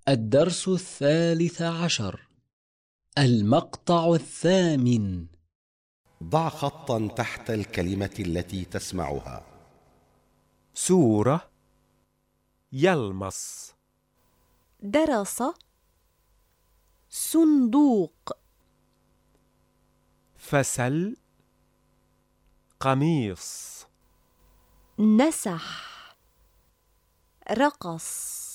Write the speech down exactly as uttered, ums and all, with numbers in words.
الدرس الثالث عشر. المقطع الثامن. ضع خطا تحت الكلمة التي تسمعها. سورة يلمس. درس. صندوق. فسل. قميص. نسح. رقص.